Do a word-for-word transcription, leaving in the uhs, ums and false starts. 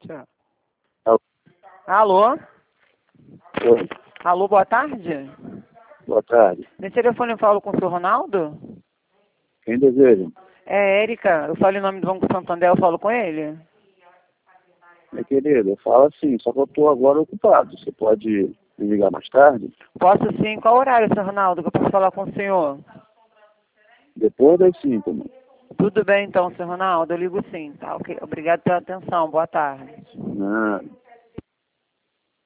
Tchau. Alô? Alô? Oi, Alô, boa tarde. boa tarde. Nesse telefone eu falo com o senhor Ronaldo? Quem deseja? É, Érica. Eu falo em nome do Banco Santander, eu falo com ele? Minha querida, fala assim, só que eu estou agora ocupado. Você pode me ligar mais tarde? Posso sim. Qual horário, senhor Ronaldo, que eu posso falar com o senhor? Depois das cinco, mano. Tudo bem então, senhor Ronaldo, eu ligo sim, tá? Ok. Obrigado pela atenção, boa tarde. Não.